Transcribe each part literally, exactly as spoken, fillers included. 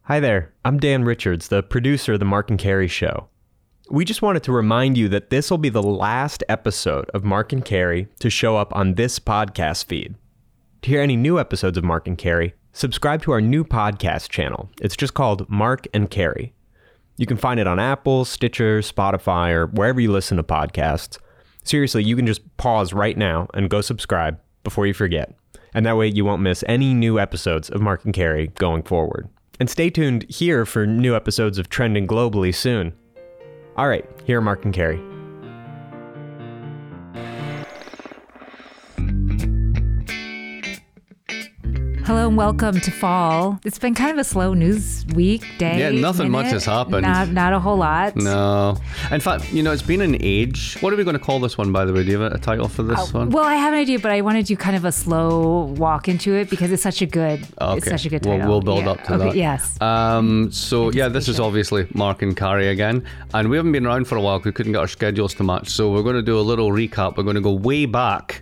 Hi there, I'm Dan Richards, the producer of the Mark and Carey Show. We just wanted to remind you that this will be the last episode of Mark and Carey to show up on this podcast feed. To hear any new episodes of Mark and Carey, subscribe to our new podcast channel. It's just called Mark and Carey. You can find it on Apple, Stitcher, Spotify, or wherever you listen to podcasts. Seriously, you can just pause right now and go subscribe before you forget. And that way you won't miss any new episodes of Mark and Carey going forward. And stay tuned here for new episodes of Trending Globally soon. All right, here are Mark and Carey. Hello and welcome to fall. It's been kind of a slow news week, day. Yeah, nothing minute. much has happened. Not, not a whole lot. No. In fact, you know, it's been an age. What are we going to call this one, by the way? Do you have a title for this uh, one? Well, I have an idea, but I want to do kind of a slow walk into it because it's such a good, okay. it's such a good We'll, title. we'll build yeah. up to okay, that. Yes. Um, so, yeah, this is obviously Mark and Carey again. And we haven't been around for a while because we couldn't get our schedules to match. So we're going to do a little recap. We're going to go way back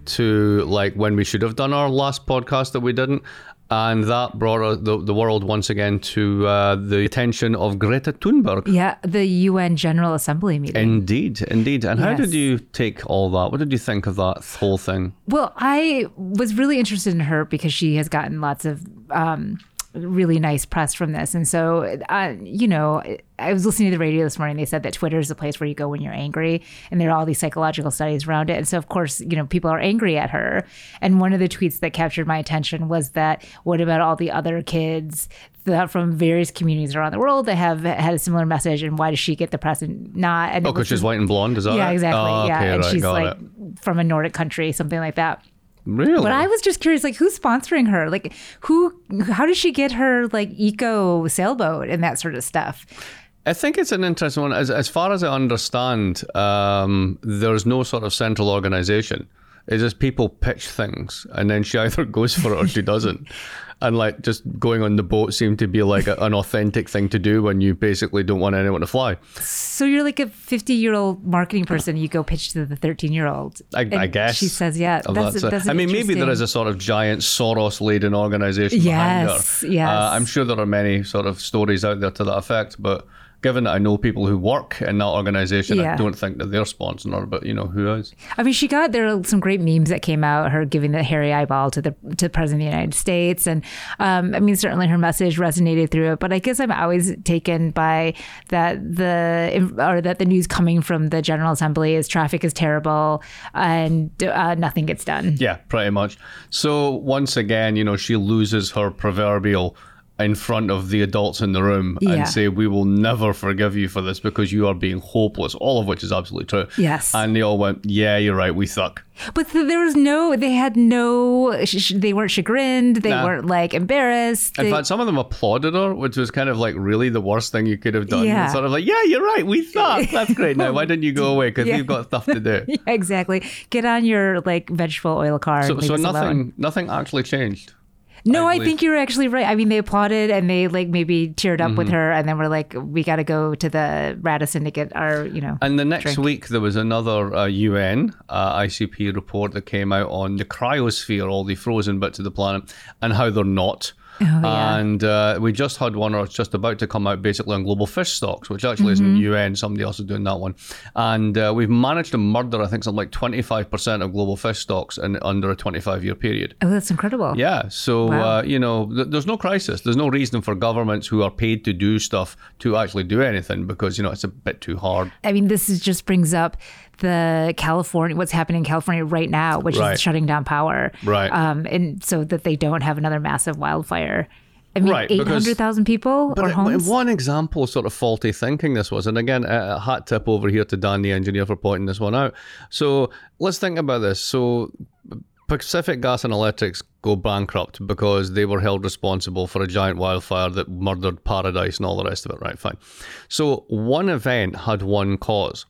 to like when we should have done our last podcast that we didn't. And that brought uh, the, the world once again to uh, the attention of Greta Thunberg. Yeah, the U N General Assembly meeting. Indeed, indeed. And yes. how did you take all that? What did you think of that whole thing? Well, I was really interested in her because she has gotten lots of um, really nice press from this. And so, uh, you know, I was listening to the radio this morning. They said that Twitter is the place where you go when you're angry. And there are all these psychological studies around it. And so, of course, you know, people are angry at her. And one of the tweets that captured my attention was that, what about all the other kids that from various communities around the world that have had a similar message? And why does she get the press and not? And oh, because she's white and blonde, is that Yeah, it? exactly. Oh, yeah. okay, And right, she's got like it. from a Nordic country, something like that. Really? But I was just curious, like, who's sponsoring her? Like, who, how does she get her, like, eco sailboat and that sort of stuff? I think it's an interesting one. As as far as I understand, um, there's no sort of central organization. It's just people pitch things, and then she either goes for it or she doesn't. And like just going on the boat seemed to be like a, an authentic thing to do when you basically don't want anyone to fly. So you're like a fifty-year-old marketing person. You go pitch to the thirteen-year-old. I, I guess. She says, yeah, that's, that's a, that's I mean, maybe there is interesting- a sort of giant Soros-laden organization behind her. Yes, yes. Uh, I'm sure there are many sort of stories out there to that effect, but given that I know people who work in that organization, Yeah. I don't think that they're sponsoring her, but you know, who is? I mean, she got, there are some great memes that came out, her giving the hairy eyeball to the to the President of the United States. And um, I mean, certainly her message resonated through it, but I guess I'm always taken by that the, or that the news coming from the General Assembly is traffic is terrible and uh, nothing gets done. Yeah, pretty much. So once again, you know, she loses her proverbial in front of the adults in the room Yeah. and say, we will never forgive you for this because you are being hopeless, all of which is absolutely true. Yes. And they all went, yeah, you're right, we suck. But th- there was no, they had no, sh- they weren't chagrined. They Nah. weren't like embarrassed. In They- fact, some of them applauded her, which was kind of like really the worst thing you could have done. Yeah. It's sort of like, yeah, you're right, we suck. That's great. Now, why didn't you go away? Because Yeah. we've got stuff to do. yeah, exactly. Get on your like vegetable oil car So, and leave so us nothing, alone. nothing actually changed. No, I I, believe. think you're actually right. I mean, they applauded and they like maybe cheered up Mm-hmm. with her, and then we're like, we got to go to the Radisson to get our, you know. And the next drink. week, there was another uh, U N uh, I C P report that came out on the cryosphere, all the frozen bits of the planet, and how they're not. Oh, yeah. And uh, we just had one, or it's just about to come out, basically on global fish stocks, which actually Mm-hmm. isn't U N. Somebody else is doing that one. And uh, we've managed to murder, I think, something like twenty-five percent of global fish stocks in under a twenty-five year period. Oh, that's incredible. Yeah, so Wow. uh, you know, th- there's no crisis. There's no reason for governments who are paid to do stuff to actually do anything because you know it's a bit too hard. I mean, this is just brings up the California, what's happening in California right now, which Right. is shutting down power. Right. Um, and so that they don't have another massive wildfire. I mean, Right, because- eight hundred thousand people But or it- homes. one example of sort of faulty thinking this was, and again, a a hat tip over here to Dan, the engineer, for pointing this one out. So let's think about this. So Pacific Gas and Electrics go bankrupt because they were held responsible for a giant wildfire that murdered Paradise and all the rest of it. Right, fine. So one event had one cause.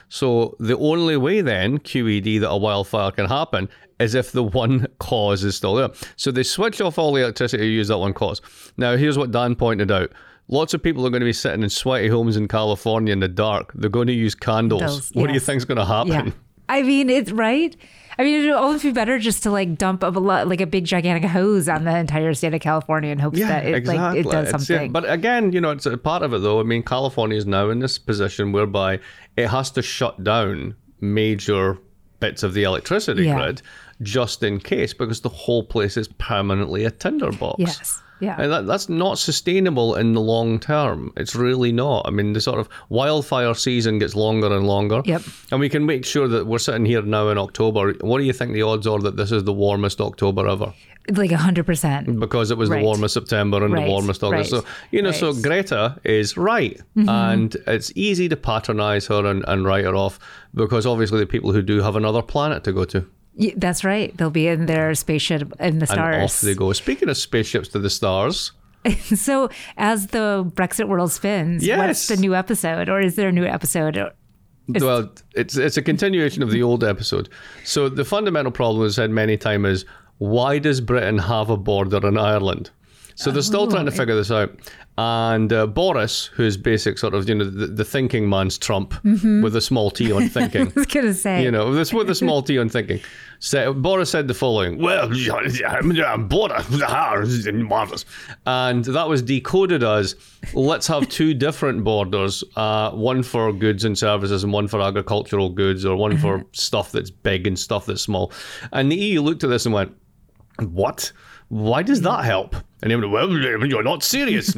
So the only way then, Q E D, that a wildfire can happen is if the one cause is still there. So they switch off all the electricity to use that one cause. Now, here's what Dan pointed out. Lots of people are going to be sitting in sweaty homes in California in the dark. They're going to use candles. Those, what do you yes. think's going to happen? Yeah. I mean, it's right. I mean, it'd almost be better just to like dump a lot, like a big gigantic hose on the entire state of California in hopes Yeah, that it, exactly. like, it does It's- something. But again, you know, it's a part of it though. I mean, California is now in this position whereby it has to shut down major bits of the electricity Yeah. grid just in case, because the whole place is permanently a tinderbox. Yes. Yeah. And that, that's not sustainable in the long term. It's really not. I mean, the sort of wildfire season gets longer and longer. Yep. And we can make sure that we're sitting here now in October. What do you think the odds are that this is the warmest October ever? Like a hundred percent. Because it was Right. the warmest September and Right, the warmest August. right, So, you know, so right. Greta is right. And it's easy to patronize her and, and write her off because obviously the people who do have another planet to go to. Yeah, that's right. They'll be in their spaceship in the And stars. off they go. Speaking of spaceships to the stars, So as the Brexit world spins, Yes. what's the new episode? Or is there a new episode? Or- It's- well, it's it's a continuation of the old episode. So the fundamental problem, as I said many times, is why does Britain have a border in Ireland? So they're still trying to figure this out. And uh, Boris, who's basic sort of, you know, the, the thinking man's Trump with a small t on thinking. I was going to say. You know, this with a small t on thinking. So Boris said the following: "Well, I'm Boris, and that was decoded as let's have two different borders, uh, one for goods and services and one for agricultural goods, or one for stuff that's big and stuff that's small." And the E U looked at this and went, "What? Why does that help?" And he went, "Well, you're not serious.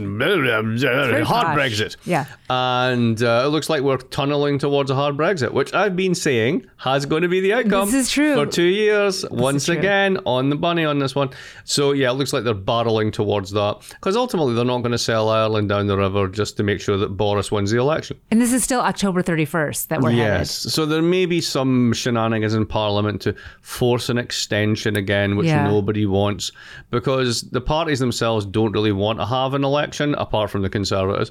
Hard posh. Brexit." Yeah. And uh, it looks like we're tunneling towards a hard Brexit, which I've been saying has going to be the outcome. This is true. For two years, once true. again, on the bunny on this one. So, yeah, it looks like they're barreling towards that. Because ultimately, they're not going to sell Ireland down the river just to make sure that Boris wins the election. And this is still October thirty-first that we're Yes. headed. So there may be some shenanigans in Parliament to force an extension again, which Yeah. nobody wants, because the parties themselves don't really want to have an election, apart from the Conservatives.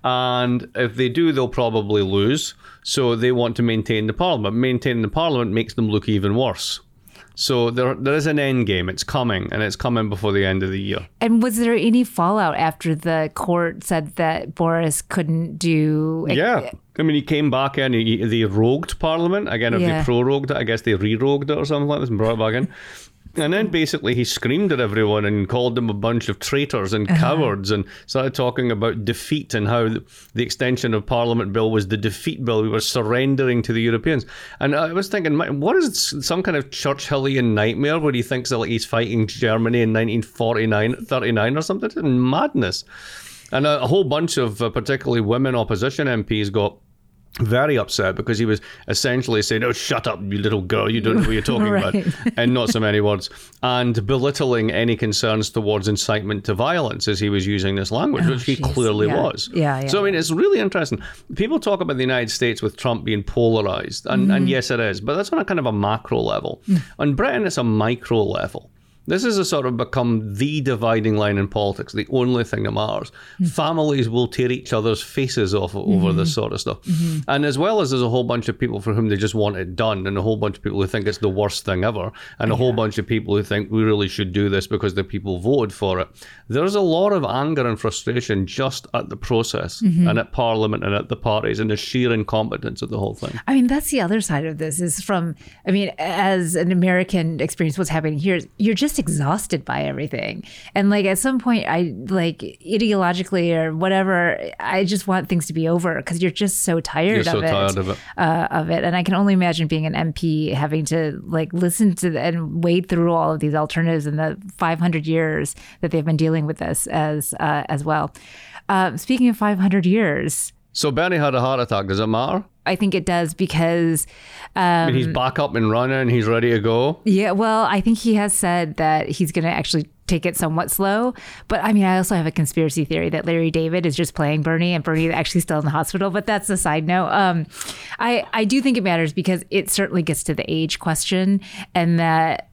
And if they do, they'll probably lose. So they want to maintain the Parliament. Maintaining the Parliament makes them look even worse. So there, there is an end game. It's coming, and it's coming before the end of the year. And was there any fallout after the court said that Boris couldn't do? Yeah. I mean, he came back in, he, they rogued Parliament. Again, if Yeah. they prorogued it, I guess they re-rogued it or something like this and brought it back in. And then basically he screamed at everyone and called them a bunch of traitors and cowards and started talking about defeat and how the, the extension of Parliament Bill was the defeat bill. We were surrendering to the Europeans. And I was thinking, "My- what is it, some kind of Churchillian nightmare where he thinks that like he's fighting Germany in nineteen forty-nine, thirty-nine or something? It's madness." And a, a whole bunch of uh, particularly women opposition M Ps got very upset because he was essentially saying, "Oh, shut up, you little girl, you don't know what you're talking Right. about," and not so many words, and belittling any concerns towards incitement to violence as he was using this language, Oh, which he jeez. clearly Yeah. was. Yeah, yeah, So, I mean, it's really interesting. People talk about the United States with Trump being polarized, and, Mm-hmm. and yes, it is, but that's on a kind of a macro level. Mm. On Britain, it's a micro level. This has a sort of become the dividing line in politics, the only thing that matters. Mm. Families will tear each other's faces off over Mm-hmm. this sort of stuff. And as well as there's a whole bunch of people for whom they just want it done, and a whole bunch of people who think it's the worst thing ever, and a whole bunch of people who think we really should do this because the people voted for it. There's a lot of anger and frustration just at the process Mm-hmm. and at Parliament and at the parties and the sheer incompetence of the whole thing. I mean, that's the other side of this is from, I mean, as an American experience, what's happening here is you're just exhausted by everything. And like at some point, I like ideologically or whatever, I just want things to be over because you're just so tired You're so of it. tired of it. Uh, of it. And I can only imagine being an M P having to like listen to the, and wade through all of these alternatives in the five hundred years that they've been dealing with this as, uh, as well. Uh, speaking of five hundred years, So Bernie had a heart attack. Does it matter? I think it does because um, I mean, he's back up and running. He's ready to go. yeah, well, I think he has said that he's going to actually take it somewhat slow. But I mean, I also have a conspiracy theory that Larry David is just playing Bernie and Bernie is actually still in the hospital. But that's a side note. Um, I, I do think it matters because it certainly gets to the age question and that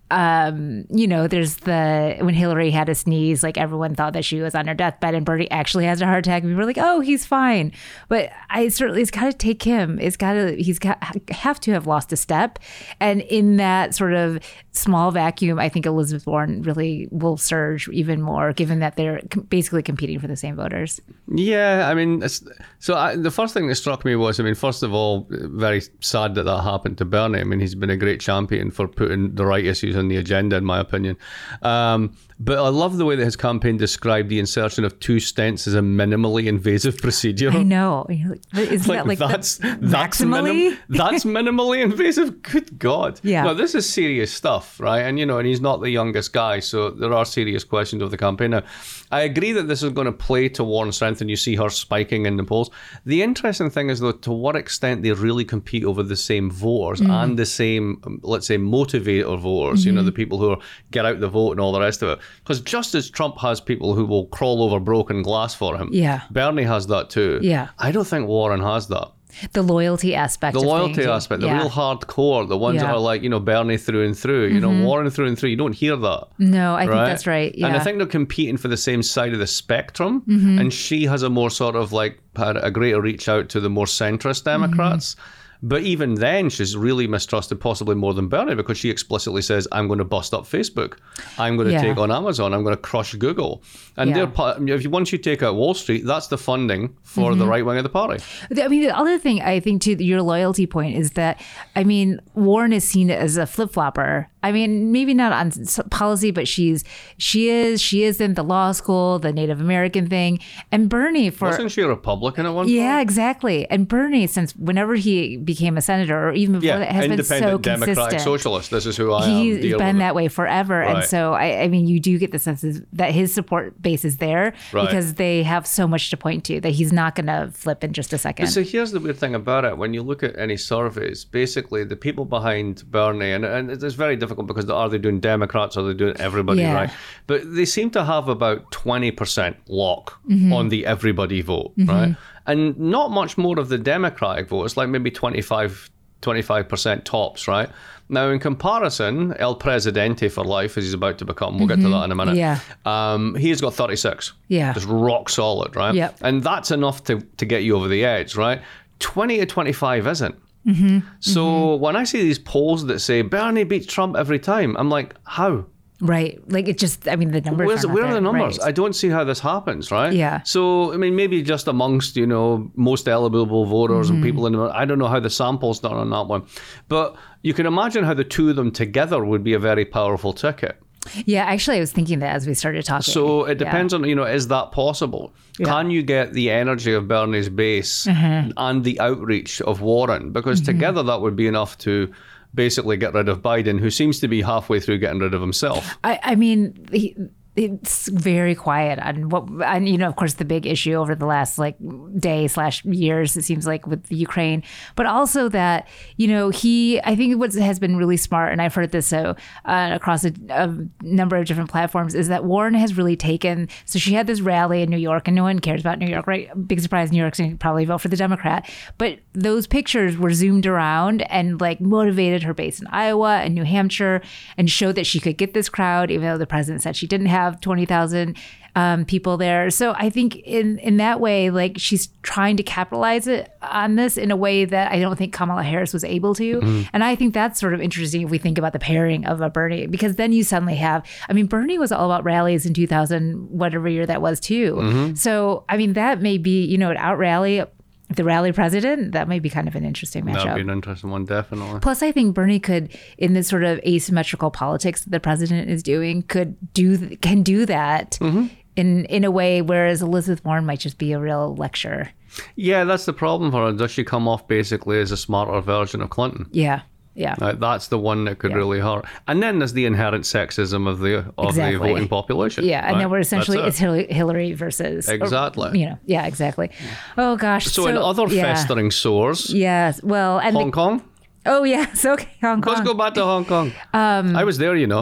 um, you know, there's the when Hillary had a sneeze, like everyone thought that she was on her deathbed, and Bernie actually has a heart attack. And we were like, oh, he's fine. But I certainly, it's got to take him. It's got to, he's got have to have lost a step. And in that sort of small vacuum, I think Elizabeth Warren really will surge even more, given that they're basically competing for the same voters. Yeah, I mean, it's, so I, the first thing that struck me was, I mean, first of all, very sad that that happened to Bernie. I mean, he's been a great champion for putting the right issues on the agenda, in my opinion. Um, but I love the way that his campaign described the insertion of two stents as a minimally invasive procedure. I know. Isn't like, that like that's, the, that's, maximally? Minim, that's minimally invasive? Good God. Yeah. No, this is serious stuff, right? And, you know, and he's not the youngest guy, so there are serious questions of the campaign. Now, I agree that this is going to play to Warren's strength, and you see her spiking in the polls. The interesting thing is, though, to what extent they really compete over the same voters mm. and the same, let's say, motivator voters, mm-hmm. you know, the people who are, get out the vote and all the rest of it. Because just as Trump has people who will crawl over broken glass for him, yeah. Bernie has that too. Yeah. I don't think Warren has that. The loyalty aspect. The of loyalty things. aspect, the yeah. real hardcore, the ones yeah. that are like, you know, Bernie through and through, you mm-hmm. know, Warren through and through. You don't hear that. No, I right? think that's right. Yeah. And I think they're competing for the same side of the spectrum. Mm-hmm. And she has a more sort of like, had a greater reach out to the more centrist Democrats. Mm-hmm. But even then, she's really mistrusted possibly more than Bernie, because she explicitly says, I'm going to bust up Facebook. I'm going to yeah. take on Amazon. I'm going to crush Google. And yeah. they're, if you, once you take out Wall Street, that's the funding for mm-hmm. the right wing of the party. I mean, the other thing I think, to your loyalty point, is that, I mean, Warren is seen as a flip-flopper. I mean, maybe not on policy, but she's she is she is in the law school, the Native American thing, and Bernie for wasn't she a Republican at one point? Yeah, exactly. And Bernie, since whenever he became a senator, or even before yeah, that, has been so Democratic consistent. Socialist. This is who I He's am. He's been that way forever, right. and so I, I mean, you do get the sense that his support base is there right. because they have so much to point to that he's not going to flip in just a second. But so here's the weird thing about it: when you look at any surveys, basically the people behind Bernie, and and it's very difficult because are they doing Democrats, or are they doing everybody, yeah. right? But they seem to have about twenty percent lock mm-hmm. on the everybody vote, mm-hmm. right? And not much more of the Democratic vote. It's like maybe twenty-five, twenty-five percent tops, right? Now, in comparison, El Presidente for life, as he's about to become, we'll mm-hmm. get to that in a minute. Yeah. Um, he's got thirty-six. Yeah. Just rock solid, right? Yep. And that's enough to, to get you over the edge, right? twenty to twenty-five isn't. Mm-hmm. So mm-hmm. when I see these polls that say Bernie beats Trump every time, I'm like, how? Right. Like, it just, I mean, the numbers Where's, are not where are there. the numbers? Right. I don't see how this happens, right? Yeah. So, I mean, maybe just amongst, you know, most eligible voters mm-hmm. and people in the, I don't know how the sample's done on that one. But you can imagine how the two of them together would be a very powerful ticket. Yeah, actually, I was thinking that as we started talking. So it depends yeah. on, you know, is that possible? Yeah. Can you get the energy of Bernie's base mm-hmm. and the outreach of Warren? Because mm-hmm. together that would be enough to basically get rid of Biden, who seems to be halfway through getting rid of himself. I, I mean, he, it's very quiet on what, and you know, of course, the big issue over the last like day slash years, it seems like, with Ukraine, but also that, you know, he, I think what has been really smart, and I've heard this so uh, across a, a number of different platforms, is that Warren has really taken, so she had this rally in New York, and no one cares about New York, right? Big surprise, New York's going to probably vote for the Democrat, but those pictures were zoomed around and like motivated her base in Iowa and New Hampshire, and showed that she could get this crowd, even though the president said she didn't have twenty thousand um, people there. So I think in, in that way, like, she's trying to capitalize it on this in a way that I don't think Kamala Harris was able to. Mm. And I think that's sort of interesting if we think about the pairing of a Bernie, because then you suddenly have, I mean, Bernie was all about rallies in two thousand, whatever year that was too. Mm-hmm. So, I mean, that may be, you know, an out rally, the rally president, that may be kind of an interesting matchup. That'd be an interesting one, definitely. Plus, I think Bernie could, in this sort of asymmetrical politics that the president is doing, could do can do that mm-hmm. in in a way, whereas Elizabeth Warren might just be a real lecturer. Yeah, that's the problem for her. Does she come off basically as a smarter version of Clinton? Yeah. Yeah, uh, that's the one that could yeah. really hurt. And then there's the inherent sexism of the of exactly. the voting population. Yeah, and right? then we're essentially it. it's Hillary, Hillary versus exactly. Or, you know, yeah, exactly. Oh gosh. So, so in other yeah. festering sores, yes, well, and Hong the, Kong. Oh yes, okay, Hong Kong. Let's go back to Hong Kong. Um, I was there, you know.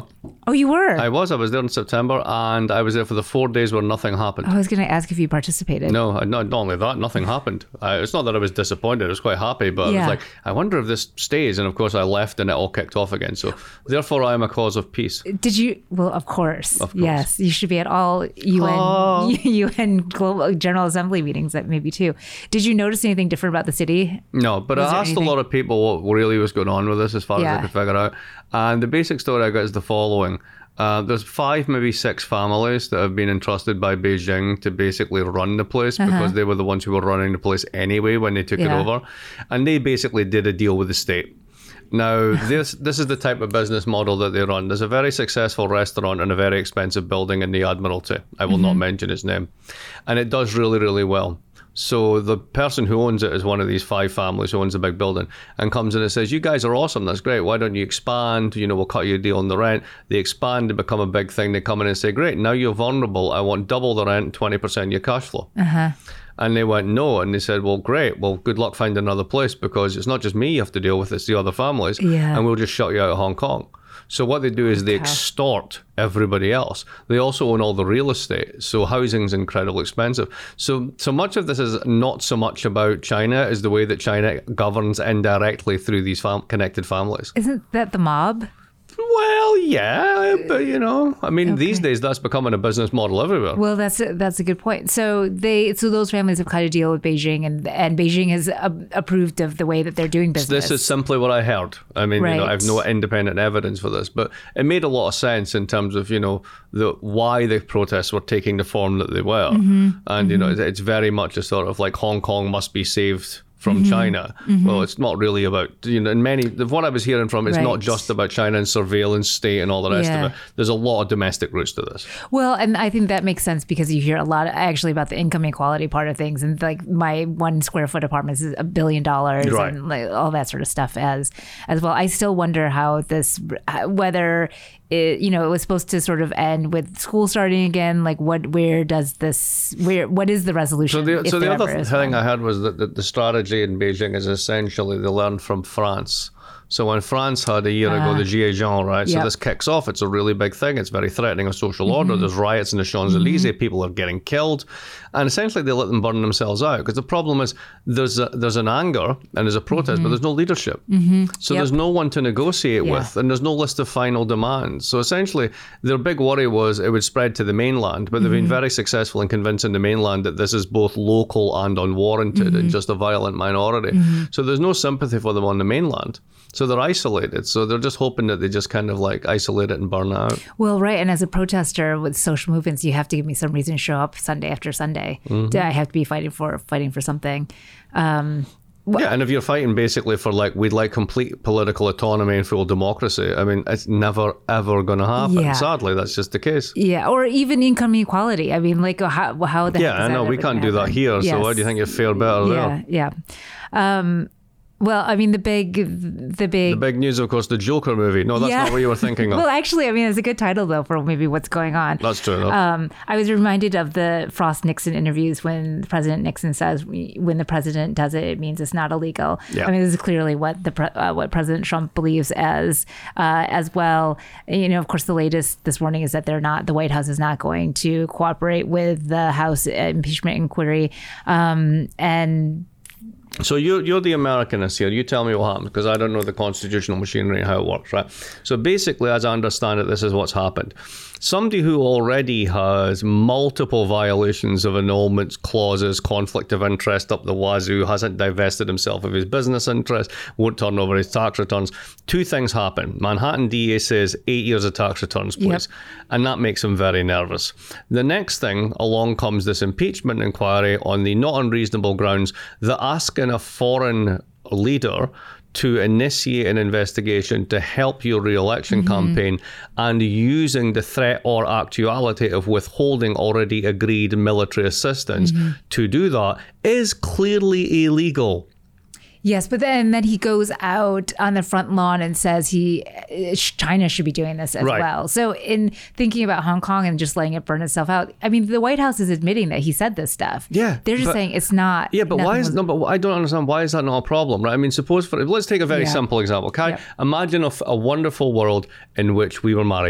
Oh, you were? I was. I was there in September, and I was there for the four days where nothing happened. I was going to ask if you participated. No, not, not only that, nothing happened. I, it's not that I was disappointed. I was quite happy, but Yeah. I was like, I wonder if this stays. And of course, I left, and it all kicked off again. So therefore, I am a cause of peace. Did you? Well, of course. Of course. Yes, you should be at all U N Oh. U N Global General Assembly meetings. That maybe too. Did you notice anything different about the city? No, but Was I there asked anything- a lot of people what really was going on with this, as far as Yeah. I could figure out. And the basic story I got is the following. Uh, there's five, maybe six families that have been entrusted by Beijing to basically run the place because they were the ones who were running the place anyway when they took Yeah. it over. And they basically did a deal with the state. Now, this this is the type of business model that they run. There's a very successful restaurant in a very expensive building in the Admiralty. I will not mention its name. And it does really, really well. So the person who owns it is one of these five families who owns a big building and comes in and says, you guys are awesome. That's great. Why don't you expand? You know, we'll cut you a deal on the rent. They expand and become a big thing. They come in and say, great, now you're vulnerable. I want double the rent, twenty percent your cash flow. Uh-huh. And they went, no. And they said, well, great. Well, good luck finding another place because it's not just me you have to deal with, it's the other families. Yeah. And we'll just shut you out of Hong Kong. So what they do is they extort everybody else. They also own all the real estate. So housing's incredibly expensive. So so much of this is not so much about China as the way that China governs indirectly through these fam- connected families. Isn't that the mob? Well, yeah, but you know, I mean, these days that's becoming a business model everywhere. Well, that's a, that's a good point. So they so those families have cut a deal with Beijing, and and Beijing has uh, approved of the way that they're doing business. This is simply what I heard. I mean, you know, I have no Right. independent evidence for this, but it made a lot of sense in terms of, you know, the why the protests were taking the form that they were. Mm-hmm. And, you know, it's, it's very much a sort of like Hong Kong must be saved from Mm-hmm. China. Well, it's not really about, you know, in many, what I was hearing from, it's not Right. just about China and surveillance state and all the rest Yeah. of it. There's a lot of domestic roots to this. Well, and I think that makes sense because you hear a lot actually about the income inequality part of things, and like my one square foot apartment is a billion dollars, Right. and like all that sort of stuff as as well. I still wonder how this, whether it, you know, it was supposed to sort of end with school starting again. Like, what, where does this, where, what is the resolution? So the, if so the there other ever is thing one? I heard was that the, the strategy in Beijing is essentially they learned from France. So when France had a year ago the Gilets Jaunes, right? So yep. this kicks off. It's a really big thing. It's very threatening of social order. There's riots in the Champs-Elysees. People are getting killed. And essentially they let them burn themselves out. Because the problem is there's a, there's an anger and there's a protest, but there's no leadership. So Yep. there's no one to negotiate Yeah. with, and there's no list of final demands. So essentially their big worry was it would spread to the mainland, but they've been very successful in convincing the mainland that this is both local and unwarranted and just a violent minority. So there's no sympathy for them on the mainland. So they're isolated. So they're just hoping that they just kind of like isolate it and burn out. Well, right. And as a protester with social movements, you have to give me some reason to show up Sunday after Sunday. Mm-hmm. I have to be fighting for fighting for something. Um, Yeah, and if you're fighting basically for like, we'd like complete political autonomy and full democracy, I mean, it's never, ever going to happen. Yeah. Sadly, that's just the case. yeah, or even income equality. I mean, like how how the heck Yeah, is I that know. We ever can't gonna do that happen? here. So Yes. why do you think you fare better there? Yeah, yeah. Um, well, I mean, the big, the big. The big news, of course, the Joker movie. No, that's Yeah. not what you were thinking of. Well, actually, I mean, it's a good title though for maybe what's going on. That's true, though. Um, I was reminded of the Frost Nixon interviews when President Nixon says, "When the president does it, it means it's not illegal." Yeah. I mean, this is clearly what the pre- uh, what President Trump believes as uh, as well. You know, of course, the latest this morning is that they're not. The White House is not going to cooperate with the House impeachment inquiry, um, and. So you're, you're the Americanist here. You tell me what happens, because I don't know the constitutional machinery and how it works, right? So basically, as I understand it, this is what's happened. Somebody who already has multiple violations of annulments clauses, conflict of interest up the wazoo, hasn't divested himself of his business interest, won't turn over his tax returns. Two things happen. Manhattan D A says eight years of tax returns, please. Yep. And that makes him very nervous. The next thing, along comes this impeachment inquiry on the not unreasonable grounds that asking a foreign leader to initiate an investigation to help your re-election Mm-hmm. campaign and using the threat or actuality of withholding already agreed military assistance Mm-hmm. to do that is clearly illegal. Yes, but then, then he goes out on the front lawn and says he China should be doing this as Right. well. So in thinking about Hong Kong and just letting it burn itself out, I mean, the White House is admitting that he said this stuff. Yeah, they're just but- saying it's not. Yeah, but why nothing is was- no? But I don't understand why is that not a problem, right? I mean, suppose for let's take a very Yeah. simple example. Okay, Yep. imagine a, f- a wonderful world in which we were married.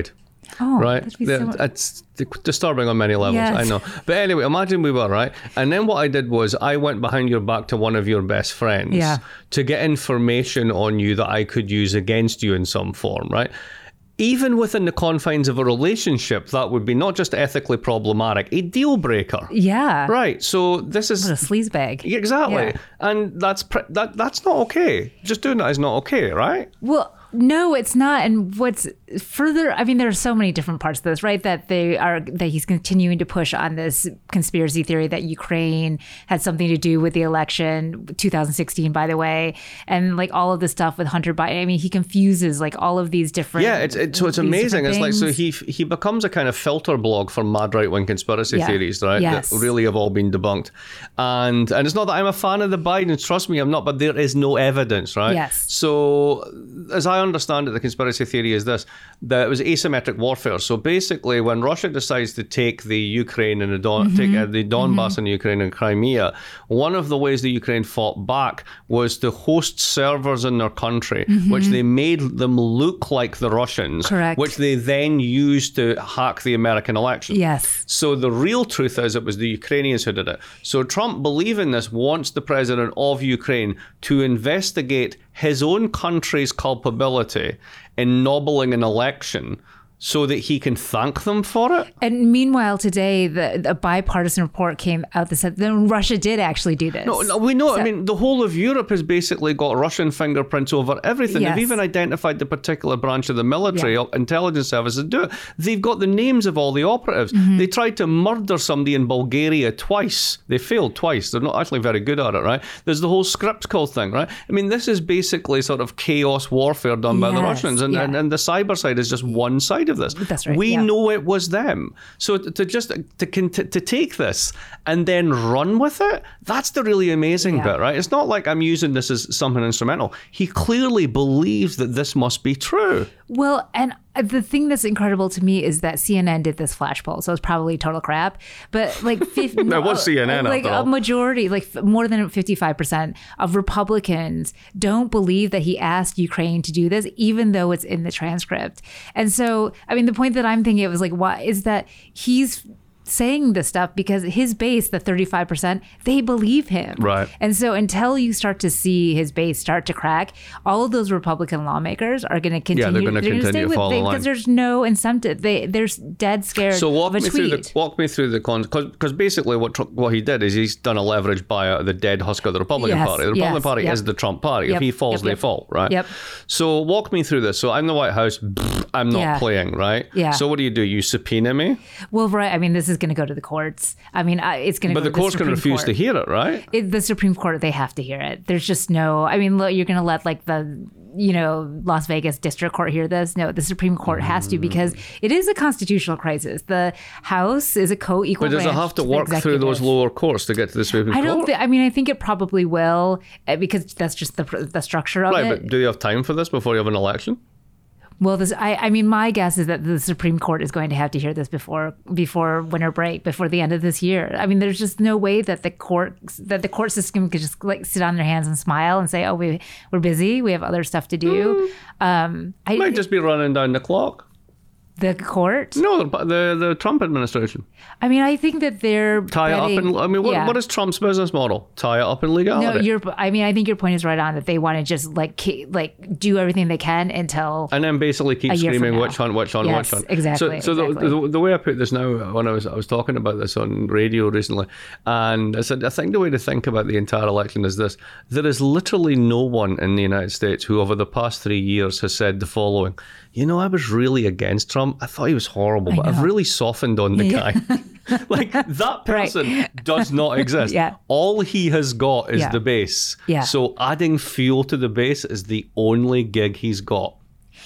Oh, right? that'd be The- so- It's disturbing on many levels, Yes. I know. But anyway, imagine we were, right? And then what I did was I went behind your back to one of your best friends Yeah. to get information on you that I could use against you in some form, right? Even within the confines of a relationship, that would be not just ethically problematic, a deal breaker. Yeah. Right. So this is What a sleaze bag. exactly, Yeah. and that's pre- that. That's not okay. Just doing that is not okay, right? Well, no, it's not. And what's further, I mean, there are so many different parts of this, right? That they are, that he's continuing to push on this conspiracy theory that Ukraine had something to do with the election, two thousand sixteen, by the way. And like all of this stuff with Hunter Biden. I mean, he confuses like all of these different. Yeah, it's, it's so it's these amazing. different It's like so things. he he becomes a kind of filter blog for mad right wing conspiracy Yeah. theories, right? Yes. That really have all been debunked. And and it's not that I'm a fan of the Bidens. Trust me, I'm not. But there is no evidence, right? Yes. So as I understand it, the conspiracy theory is this: that it was asymmetric warfare. So basically, when Russia decides to take the Ukraine and the Don, Mm-hmm. take uh, the Donbass and Ukraine and Crimea, one of the ways the Ukraine fought back was to host servers in their country, which they made them look like the Russians, Correct. which they then used to hack the American election. Yes. So the real truth is it was the Ukrainians who did it. So Trump, believing this, wants the president of Ukraine to investigate his own country's culpability in nobbling an election so that he can thank them for it. And meanwhile, today, the, a bipartisan report came out that said that Russia did actually do this. No, no, we know. I So- mean, the whole of Europe has basically got Russian fingerprints over everything. Yes. They've even identified the particular branch of the military, Yeah. intelligence services do it. They've got the names of all the operatives. Mm-hmm. They tried to murder somebody in Bulgaria twice. They failed twice. They're not actually very good at it, right? There's the whole script call thing, right? I mean, this is basically sort of chaos warfare done by the Yes, Russians. And, yeah. and, and the cyber side is just one side of this. That's right, We yeah. know it was them. So to, to just to, con- to to take this and then run with it, that's the really amazing Yeah. bit, right? It's not like I'm using this as something instrumental. He clearly believes that this must be true. Well, and the thing that's incredible to me is that C N N did this flash poll, so it's probably total crap. But like, fifty, It was C N N like after a all. majority, like f- more than fifty-five percent of Republicans don't believe that he asked Ukraine to do this, even though it's in the transcript. And so, I mean, the point that I'm thinking of is like, why is that he's saying this stuff because his base, the thirty-five percent, they believe him. Right. And so until you start to see his base start to crack, all of those Republican lawmakers are going to continue. Yeah, they're gonna gonna continue stay to with follow they, the line. because there's no incentive. They they're dead scared So walk of a me through tweet. the walk me through the cons because basically what Tr- what he did is he's done a leverage buyout of the dead husk of the Republican Yes, Party. The Republican yes, Party yep. is the Trump Party. Yep, If he falls, yep, they yep. fall, right? Yep. So walk me through this. So I'm the White House. I'm not Yeah. playing, right? Yeah. So what do you do? You subpoena me, Well, right. I mean, this is going to go to the courts. I mean, I, it's going to. but go the to courts can Supreme refuse Court. to hear it, right? It, the Supreme Court, they have to hear it. There's just no. I mean, look, you're going to let like the you know Las Vegas District Court hear this? No, the Supreme Court has to because it is a constitutional crisis. The House is a co-equal. But does it branch have to the work through those executive. lower courts to get to the Supreme I don't. Court? Th- I mean, I think it probably will uh, because that's just the the structure of Right, it. but do you have time for this before you have an election? Well, this I, I mean, my guess is that the Supreme Court is going to have to hear this before before winter break, before the end of this year. I mean, there's just no way that the court that the court system could just like sit on their hands and smile and say, "Oh, we we're busy. We have other stuff to do." Um, I, It might just be running down the clock. the court. No, the the, the Trump administration. I mean, I think that they're Tie it betting- up in. I mean, what, yeah. what is Trump's business model? Tie it up in No, legality. your. I mean, I think your point is right on that they want to just like ki- like do everything they can until. and then basically keep A year from screaming now. which one, which one, Yes, which one. exactly, So, so exactly. The, the the way I put this now, when I was I was talking about this on radio recently, and I said I think the way to think about the entire election is this: there is literally no one in the United States who, over the past three years, has said the following. You know, I was really against Trump. I thought he was horrible, but I've really softened on the Yeah. guy. Like that person does not exist. Yeah. All he has got is Yeah. the base. Yeah. So adding fuel to the base is the only gig he's got.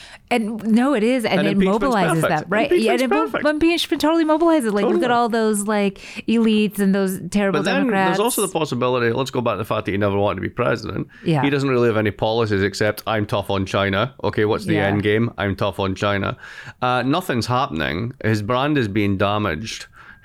And no, it is, and, And it impeachment's mobilizes perfect. that, right? Yeah, and Impeachment's it, perfect. mo- impeachment totally mobilizes. Like, look at Totally. all those like elites and those terrible But then Democrats. there's also the possibility, let's go back to the fact that he never wanted to be president. Yeah. He doesn't really have any policies except I'm tough on China. Okay, what's the Yeah. end game? I'm tough on China. Uh, nothing's happening. His brand is being damaged.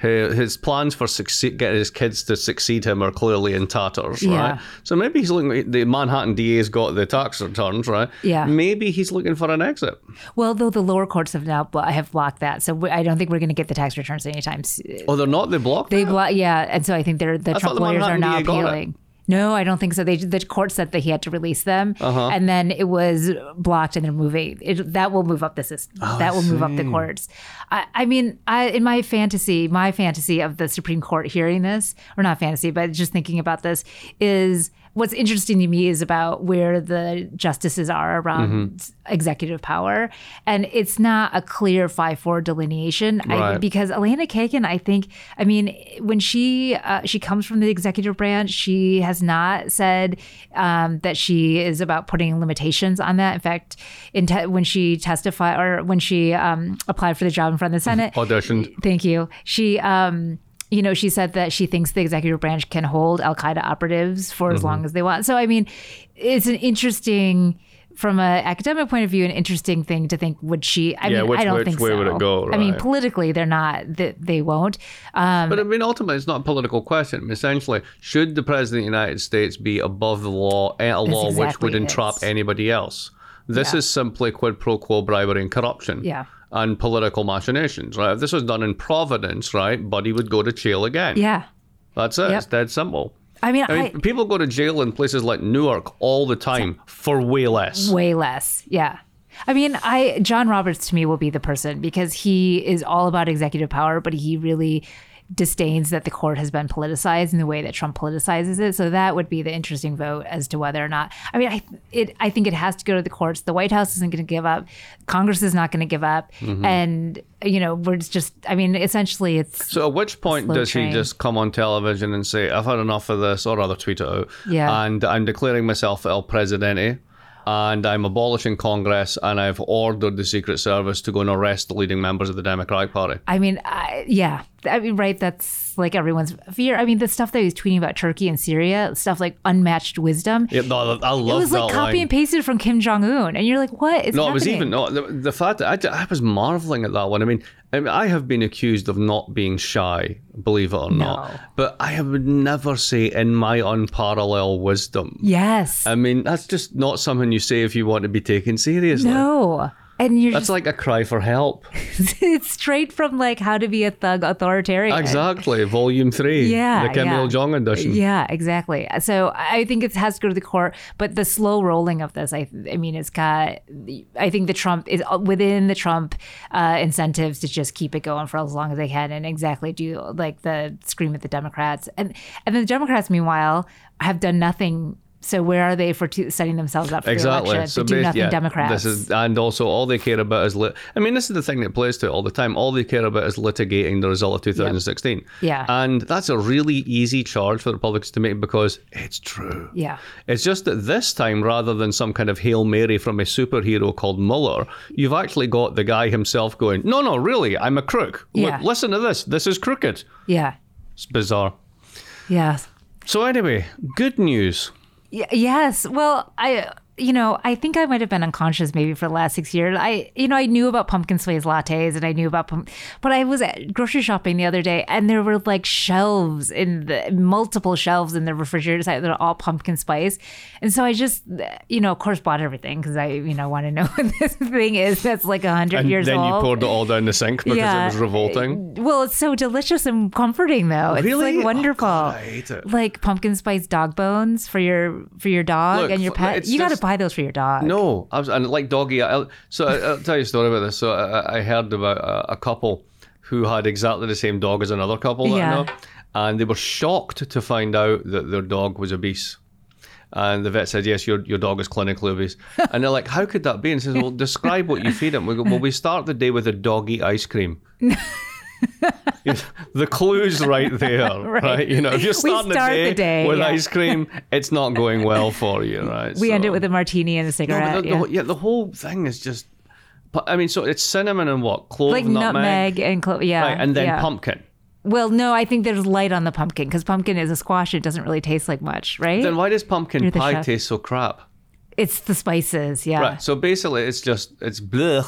His, his plans for succeed, getting his kids to succeed him are clearly in tatters, right? Yeah. So maybe he's looking. The Manhattan D A's got the tax returns, right? Yeah. Maybe he's looking for an exit. Well, though the lower courts have now blo- have blocked that, so we, I don't think we're going to get the tax returns anytime soon. Oh, they're not. They blocked. They that? block, yeah, and so I think they're the I Trump thought the lawyers are Manhattan now D A got it. appealing. No, I don't think so. They the court said that he had to release them, Uh-huh. and then it was blocked, and they're moving. It, that will move up the system. Oh, that I will move up the see. courts. I, I mean, I, in my fantasy, my fantasy of the Supreme Court hearing this, or not fantasy, but just thinking about this, is what's interesting to me is about where the justices are around Mm-hmm. executive power, and it's not a clear five four delineation. I, Right. because Elena Kagan, I think, I mean, when she uh, she comes from the executive branch, she has not said um, that she is about putting limitations on that. In fact, in te- when she testified or when she um, applied for the job in front of the Senate, Auditioned. thank you. She. Um, you know, she said that she thinks the executive branch can hold Al-Qaeda operatives for as Mm-hmm. long as they want. So, I mean, it's an interesting, from an academic point of view, an interesting thing to think, would she, I Yeah, mean, which- I don't which think way so. would it go, I mean, right. politically, they're not, they, they won't. Um, But I mean, ultimately, it's not a political question. I mean, essentially, should the president of the United States be above the law, a law which exactly would it entrap is. anybody else? This Yeah. is simply quid pro quo bribery and corruption. Yeah. And political machinations, right? If this was done in Providence, right, Buddy would go to jail again. yeah. That's it. Yep. It's dead simple. I mean, I I, mean, people go to jail in places like Newark all the time for way less. way less. Yeah. I mean, I John Roberts to me will be the person because he is all about executive power, but he really disdains that the court has been politicized in the way that Trump politicizes it. So that would be the interesting vote as to whether or not. I mean, I it I think it has to go to the courts. The White House isn't going to give up. Congress is not going to give up. Mm-hmm. And you know, we're just. I mean, essentially, it's So at which point slow does train. he just come on television and say, I've had enough of this, or rather tweet it out, Yeah. and I'm declaring myself El Presidente, and I'm abolishing Congress, and I've ordered the Secret Service to go and arrest the leading members of the Democratic Party. I mean, I, yeah. I mean, right. That's like everyone's fear. I mean, the stuff that he was tweeting about Turkey and Syria, stuff like unmatched wisdom. Yeah, no, I love It was that like copy line. and pasted from Kim Jong Un, and you're like, "What is No, happening?" it was even no, the, the fact that I, d- I was marveling at that one. I mean, I mean, I have been accused of not being shy, believe it or not, No. but I would never say in my unparalleled wisdom. Yes. I mean, that's just not something you say if you want to be taken seriously. no. And you're That's just, like a cry for help. it's straight from like How to Be a Thug Authoritarian. Exactly, Volume Three. Yeah, the Kim yeah. Il Jong edition. Yeah, exactly. So I think it has to go to the court, but the slow rolling of this, I, I mean, it's got. I think the Trump is within the Trump uh, incentives to just keep it going for as long as they can, and exactly do like the scream at the Democrats, and and the Democrats, meanwhile, have done nothing. So where are they for t- setting themselves up for Exactly. the election? So to do bas- nothing, yeah, Democrats. This is, and also all they care about is lit. I mean, this is the thing that plays to it all the time. All they care about is litigating the result of two thousand sixteen. Yeah. And that's a really easy charge for the Republicans to make because it's true. Yeah. It's just that this time, rather than some kind of Hail Mary from a superhero called Mueller, you've actually got the guy himself going, no, no, really, I'm a crook. Look, Yeah. listen to this. This is crooked. Yeah. It's bizarre. Yeah. So anyway, good news. Y- yes. Well, I, you know, I think I might have been unconscious maybe for the last six years. I, you know, I knew about pumpkin spice lattes and I knew about, pump- but I was at grocery shopping the other day and there were like shelves in the multiple shelves in the refrigerator that are all pumpkin spice. And so I just, you know, of course bought everything because I, you know, want to know what this thing is that's like a hundred And years then old. you poured it all down the sink because it was revolting. Well, it's so delicious and comforting though. It's Really? like wonderful. Oh, God, I hate it. Like pumpkin spice dog bones for your for your dog Look, and your f- pet. it's You got to just- buy those for your dog. No, I was and like doggy. I, so I, I'll tell you a story about this. So I, I heard about a, a couple who had exactly the same dog as another couple that Yeah. I know, and they were shocked to find out that their dog was obese. And the vet said, "Yes, your your dog is clinically obese." And they're like, "How could that be?" And he says, "Well, describe what you feed him." We go, "Well, we start the day with a doggy ice cream." The clue's right there, right. Right. You know, if you're starting start the, day the day, with yeah. ice cream, it's not going well for you, right? We So- end it with a martini and a no, cigarette. but the, yeah. the, whole- yeah, the whole thing is just. pu- I mean, so it's cinnamon and what? Clove, like nutmeg, and clo- yeah, right, and then yeah. pumpkin. Well, no, I think there's light on the pumpkin because pumpkin is a squash. It doesn't really taste like much, right? Then why does pumpkin You're the pie chef. taste so crap? It's the spices, yeah. Right. So basically, it's just it's blech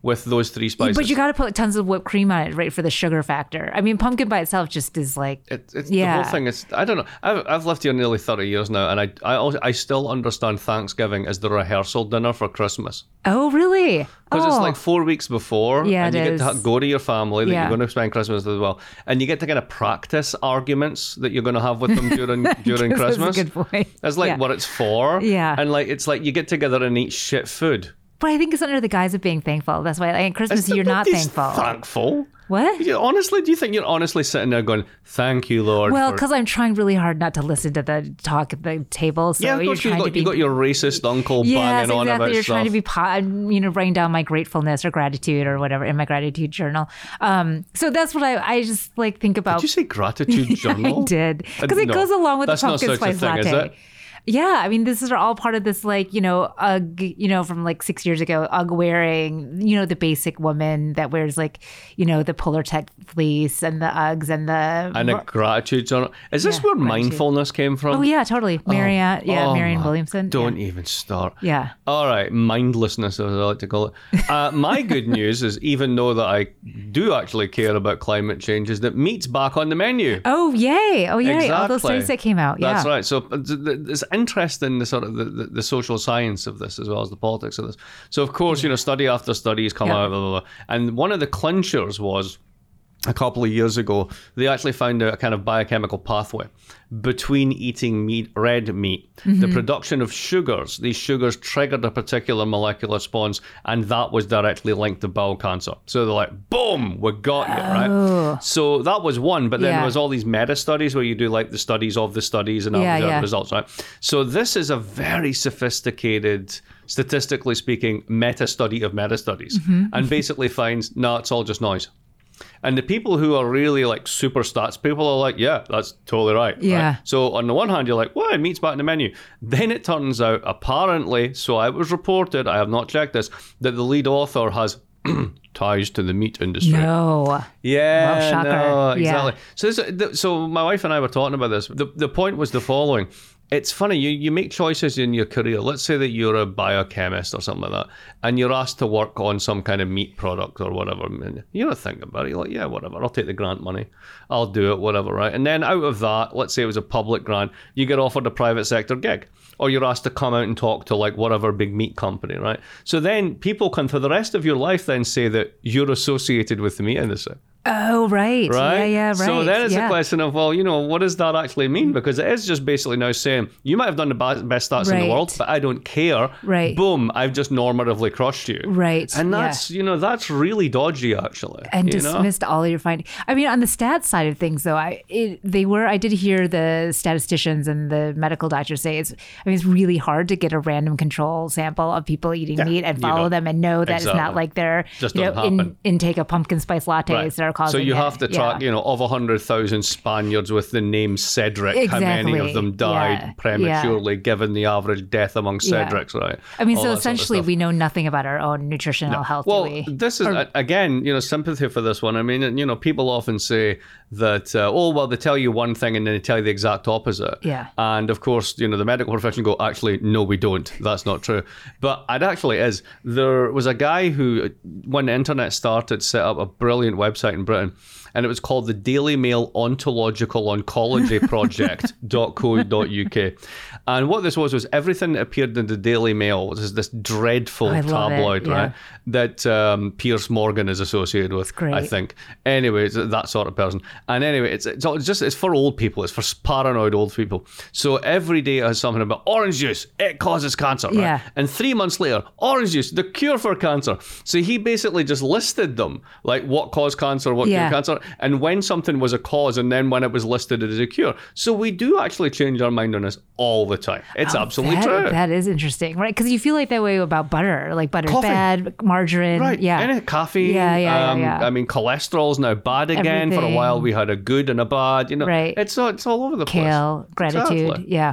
with those three spices. But you got to put tons of whipped cream on it, right, for the sugar factor. I mean, pumpkin by itself just is like, It, it's yeah. the whole thing. Is I don't know. I've I've lived here nearly thirty years now, and I I also, I still understand Thanksgiving as the rehearsal dinner for Christmas. Oh, really? Because oh. it's like four weeks before, Yeah, and it you get is. to ha- go to your family that Yeah. you're going to spend Christmas with as well, and you get to kind of practice arguments that you're going to have with them during during That's Christmas. a good point. That's like Yeah. what it's for. Yeah. and like it's like you get together and eat shit food. But I think it's under the guise of being thankful. That's why, like, at Christmas, It's- you're not nobody's thankful. Thankful. What? You- honestly, do you think you're honestly sitting there going, "Thank you, Lord"? Well, for-" because I'm trying really hard not to listen to the talk at the table. So yeah, of you're course you trying got to be. you got your racist uncle yes, banging on exactly. about You're stuff. trying to be, po- you know, writing down my gratefulness or gratitude or whatever in my gratitude journal. Um, so that's what I, I just like think about. Did you say gratitude journal? I did, because it No, goes along with the that's not pumpkin such a spice thing, is latte. it? Yeah, I mean, this is all part of this, like, you know, Ugg, you know, from like six years ago, Ugg wearing, you know, the basic woman that wears like, you know, the Polar Tech fleece and the Uggs and the. And a gratitude journal. Is this Yeah, where gratitude. mindfulness came from? Oh yeah, totally. Marianne, yeah, Oh, Marianne man, Williamson. Don't yeah. even start. Yeah. All right, mindlessness, as I like to call it. Uh, my good news is, even though that I do actually care about climate change, is that meat's back on the menu. Oh yay! Oh yay! All those Exactly. studies that came out. Yeah. That's right. So uh, th- th- it's interesting, the sort of the, the, the social science of this as well as the politics of this. So of course, you know, study after study has come Yeah. out, blah, blah, blah. And one of the clinchers was a couple of years ago, they actually found a kind of biochemical pathway between eating meat, red meat, Mm-hmm. the production of sugars. These sugars triggered a particular molecular response, and that was directly linked to bowel cancer. So they're like, boom, we got you, right? So that was one, but then Yeah. there was all these meta studies where you do like the studies of the studies and Yeah, have yeah. results, right? So this is a very sophisticated, statistically speaking, meta study of meta studies, Mm-hmm. and basically finds, no, it's all just noise. And the people who are really like super stats people are like, yeah, that's totally right. Yeah. right? So on the one hand, you're like, well, meat's back in the menu. Then it turns out, apparently, so it was reported, I have not checked this, that the lead author has ties to the meat industry. No. Yeah, Well, shocker. no, Yeah. exactly. So, this, so my wife and I were talking about this. The, the point was the following. It's funny, you, you make choices in your career. Let's say that you're a biochemist or something like that, and you're asked to work on some kind of meat product or whatever. And you're not thinking about it. You're like, yeah, whatever. I'll take the grant money. I'll do it, whatever, right? And then out of that, let's say it was a public grant, you get offered a private sector gig. Or you're asked to come out and talk to like whatever big meat company, right? So then people can, for the rest of your life, then say that you're associated with the meat industry. Oh right. Right? Yeah. Yeah. Right. So then it's yeah. a question of, well, you know, what does that actually mean? Because it is just basically now saying, you might have done the ba- best stats in Right. the world, but I don't care. Right. Boom, I've just normatively crushed you. Right. And yeah. that's, you know, that's really dodgy, actually. and you know? dismissed all of your findings. I mean, on the stats side of things, though, I it, they were. I did hear the statisticians and the medical doctors say it's. I mean, it's really hard to get a random control sample of people eating meat and you follow don't. them and know that it's Exactly. not like their Just you know doesn't in, happen. intake of pumpkin spice lattes Right. that are causing. So you it. have to track, Yeah. you know, of one hundred thousand Spaniards with the name Cedric, how many Exactly. of them died Yeah. prematurely, given the average death among Yeah. Cedrics, right? I mean, All so that sort of essentially, stuff. we know nothing about our own nutritional health. Well, do we? this is, a- again, you know, sympathy for this one. I mean, you know, people often say that, uh, oh, well, they tell you one thing and then they tell you the exact opposite. Yeah. And of course, you know, the medical profession go, actually, no, we don't. That's not true. But it actually is. There was a guy who, when the internet started, set up a brilliant website in Britain. And it was called the Daily Mail Ontological Oncology Project dot co dot uk. And what this was was everything that appeared in the Daily Mail was this dreadful I love it, tabloid, yeah. right? That um, Piers Morgan is associated with, great. I think. Anyway, it's that sort of person. And anyway, it's it's all- it's just it's for old people. It's for paranoid old people. So every day it has something about orange juice. It causes cancer. Right? Yeah. And three months later, orange juice, the cure for cancer. So he basically just listed them, like what caused cancer, what Yeah. cured cancer, and when something was a cause, and then when it was listed as a cure. So we do actually change our mind on this all the time. It's absolutely Oh, that, true. That is interesting, right? Because you feel like that way about butter, like butter's Coffee. bad, margarine, Right. yeah, Any caffeine. Yeah, yeah, yeah, um, yeah. I mean, cholesterol's now bad again. For a Everything. while, we had a good and a bad. You know, Right. It's all, it's all over the place. kale, gratitude, Exactly. yeah.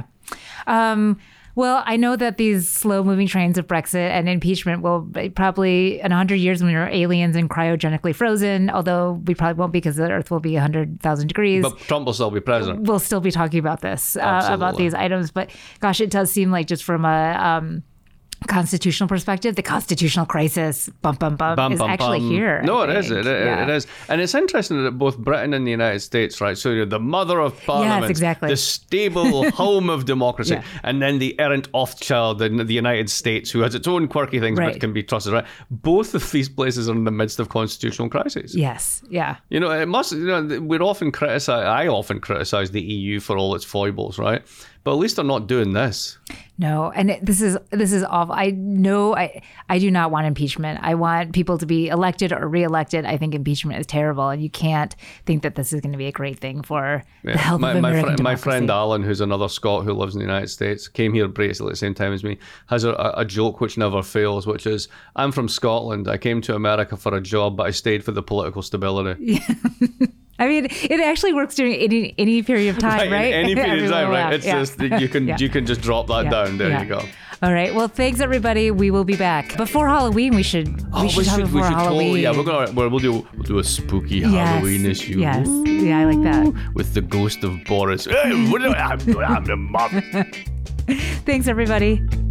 Um, well, I know that these slow-moving trains of Brexit and impeachment will probably in a hundred years when we're aliens and cryogenically frozen. Although we probably won't because the Earth will be a hundred thousand degrees. But Trump will still be president. We'll still be talking about this uh, about Absolutely. these items. But gosh, it does seem like just from a um, constitutional perspective, the constitutional crisis, bum, bum, bum, Bum, is bum, actually bum. here. No, I it is. think. It, it, Yeah. it is. And it's interesting that both Britain and the United States, right? So you're the mother of parliament, exactly. the stable home of democracy, Yeah. and then the errant off-child in the United States who has its own quirky things Right. but can be trusted, right? Both of these places are in the midst of constitutional crises. Yes. Yeah. You know, it must, you know, we're often criticize, I often criticize the E U for all its foibles, right? But at least they're not doing this. No, and it, this is this is awful. I know I I do not want impeachment. I want people to be elected or reelected. I think impeachment is terrible, and you can't think that this is going to be a great thing for the health my, of my, American fr- my democracy. friend Alan, who's another Scot who lives in the United States, came here basically at the same time as me, has a, a joke which never fails, which is, I'm from Scotland. I came to America for a job, but I stayed for the political stability. I mean, it actually works during any any period of time, right? In any period of Everyone time, right? laugh. It's Yeah. just, you can Yeah. you can just drop that Yeah. down. There Yeah. you go. All right. Well, thanks everybody. We will be back before Halloween. We should we should have before Halloween. totally, yeah, we're gonna we'll, we'll do we'll do a spooky Yes. Halloween issue. Yes. Yeah, I like that. With the ghost of Boris. Hey, what do I- I'm, I'm the mom. Thanks everybody.